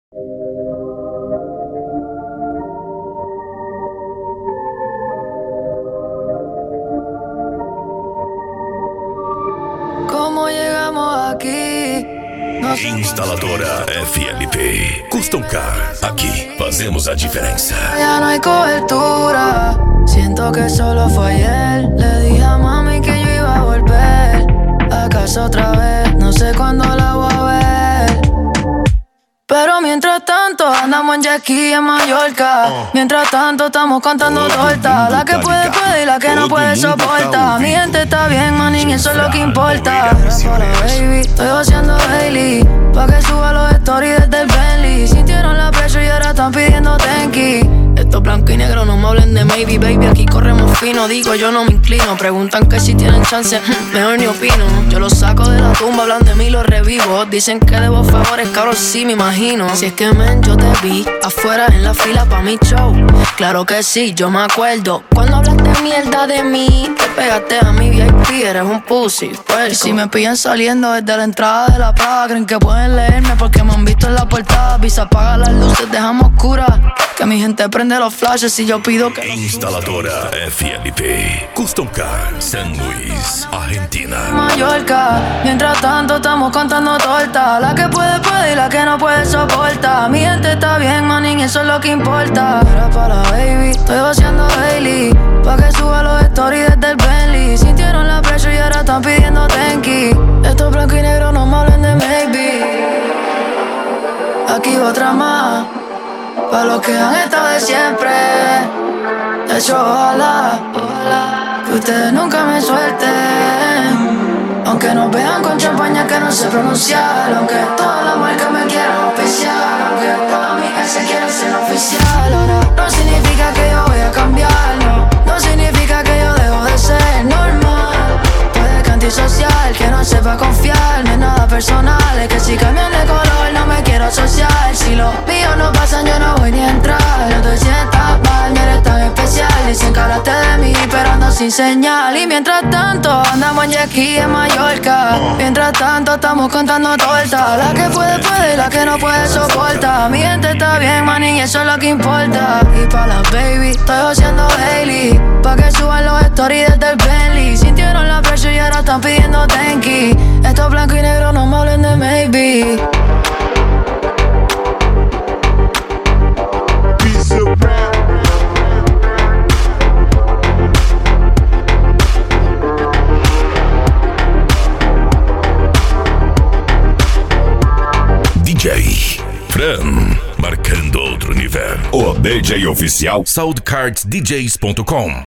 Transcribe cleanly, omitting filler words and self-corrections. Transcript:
¿Cómo llegamos aquí? No sé. Instaladora FLP Custom Car. Aquí fazemos a diferença. Ya no hay cobertura. Siento que solo fue ayer. Le dije a mami que yo iba a volver a casa otra vez. No sé cuándo la voy a ver. Pero mientras tanto andamos en jet ski en Mallorca. Mientras tanto estamos contando tortas. La que puede puede y la que no puede soporta. Mi gente está bien, manín, eso es lo que importa. Para baby, estoy haciendo daily pa' que suba los stories desde el Bentley. Sintieron la presión y ahora están pidiendo tenki. Estos blanco y negro no me hablen de maybe, baby. Aquí corremos fino, digo yo no me inclino. Preguntan que si tienen chance, mejor ni opino. Yo los saco de la tumba, hablan de mí, los revivo. Dicen que debo favores, cabrón, sí me imagino. Si es que men, yo te vi afuera en la fila pa' mi show. Claro que sí, yo me acuerdo. Cuando hablaste mierda de mí, te pegaste a mi VIP, eres un pussy, puerco. Y si me pillan saliendo desde la entrada de la plaza, creen que pueden leerme porque me han visto en la portada. Visa, apaga las luces, dejamos oscuras, que mi gente prende los flashes y yo pido que... Instaladora FLP Custom Car, San Luis, Argentina. Mallorca, mientras tanto estamos contando tortas. La que puede puede y la que no puede soporta. Mi gente está bien, manín, eso es lo que importa. Era para la baby, estoy vaciando daily pa' que suba los stories desde el Bentley. Sintieron la presión y ahora están pidiendo tenki. Estos blanco y negro no me hablen de maybe. Aquí va otra más pa' los que han estado de siempre. De hecho, ojalá que ustedes nunca me suelten. Aunque nos vean con champaña que no sé pronunciar. Aunque todas las marcas me quieran oficial. Aunque todas mis ex quieran ser oficial. Ahora no significa que yo voy a cambiar. No significa que yo dejo de ser normal. Puede que antisocial, que no sepa confiar. No es nada personal, es que si cambian de color no me quiero asociar. Si los míos no pasan yo no voy ni a entrar. No te sientas mal, no eres tan especial. Dicen que hablaste de mí pero ando sin señal. Y mientras tanto andamos en jet ski en Mallorca. Mientras tanto estamos contando tortas. La que puede puede y la que no puede soporta. Mi gente está bien, manín, y eso es lo que importa. Y pa' las baby estoy haciendo daily pa' que suban los stories desde el Bentley. Sintieron la presión y ahora están pidiendo tenki. Estos blanco y negro no me hablen de maybe. DJ Fran, marcando outro nível. O DJ oficial soundcardsdjs.com.